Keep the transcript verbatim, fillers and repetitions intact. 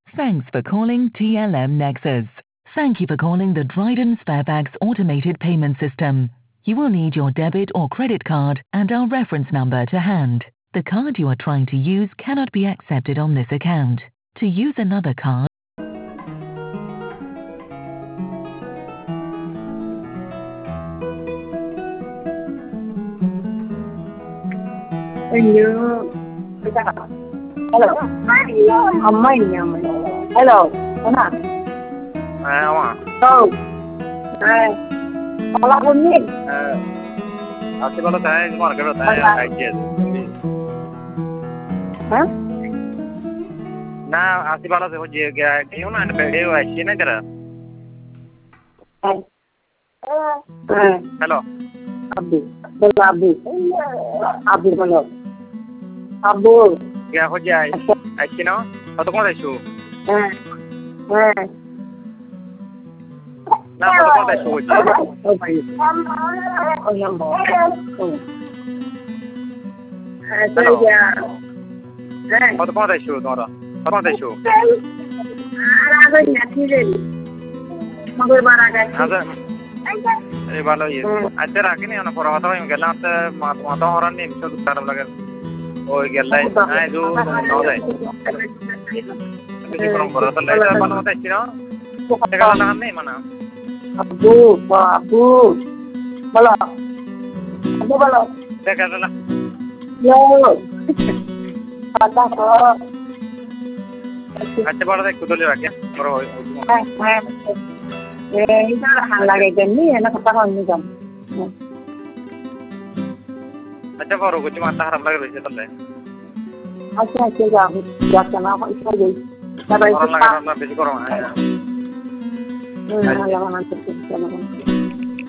Thanks for calling T L M Nexus. Thank you for calling the Dryden Sparebags automated payment system. You will need your debit or credit card and our reference number to hand. The card you are trying to use cannot be accepted on this account. To use another card, hình như bây giờ hello ông mày nhà mày hello con à à ông à đâu này có là con nhỉ আসি বলো তাই market তাই আইছে hả না আসি বলো যে যে কেউ না বেড়ে আসছে না তারা হ্যালো আব্বু বলো আব্বু আব্বু বলো আব্বু ইয়া হয়ে আই আসছে না কত কোন আইছো হ্যাঁ হ্যাঁ না কত কোন আইছো ও ভাই ও নাম্বার হ্যাঁ চলে যা হ্যাঁ কত কোন আইছো তোমরা কত কোন আইছো আর আগে নাকি রে মগর বারা গেছে আচ্ছা এই ভালো ইয়ে আচ্ছা রাখিনি না পড়া কথা আমি গেলাম তো মাথা হরান নেই তো খারাপ লাগে ওই গেলাই আই জো নাও যায় কিছু পড়া কথা লাগে ভালো কথা ছিল টাকা না নেই মানে আব্বু বাবু বলো আব্বু বলো টাকা না ইয়ো পাতা তো আচ্ছা বড় দেখ কুদলে রাখে বড় হয় হ্যাঁ হ্যাঁ eh itu hal lagi gini enak kata ini kan আচ্ছা বড় কিছু মাথা খারাপ লাগে রইছে তাহলে আচ্ছা আচ্ছা যা যা কেনা ইচ্ছা যাই তারপরে গরম লাগে না বেশি গরম হয় হুম ভালো মানে